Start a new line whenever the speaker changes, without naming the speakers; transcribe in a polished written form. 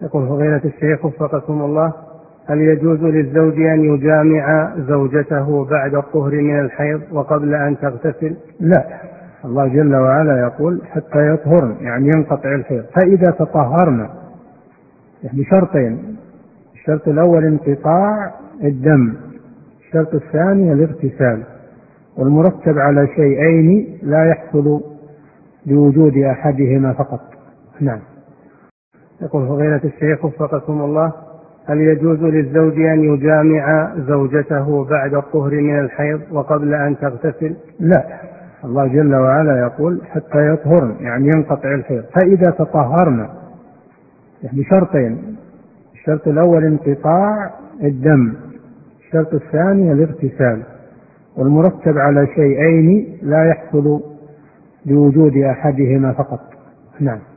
يقول فضيلة الشيخ وفقكم الله: هل يجوز للزوج أن يجامع زوجته بعد الطهر من الحيض وقبل أن تغتسل؟
لا، الله جل وعلا يقول حتى يطهرن، يعني ينقطع الحيض. فإذا تطهرن يعني شرطين: الشرط الأول انقطاع الدم، الشرط الثاني الاغتسال، والمرتب على شيئين لا يحصل بوجود أحدهما فقط. نعم.
يقول فضيلة الشيخ وفقكم الله: هل يجوز للزوج أن يجامع زوجته بعد الطهر من الحيض وقبل أن تغتسل؟
لا، الله جل وعلا يقول حتى يطهرن، يعني ينقطع الحيض. فإذا تطهرن يعني شرطين: الشرط الأول انقطاع الدم، الشرط الثاني الاغتسال، والمرتب على شيئين لا يحصل بوجود أحدهما فقط. نعم.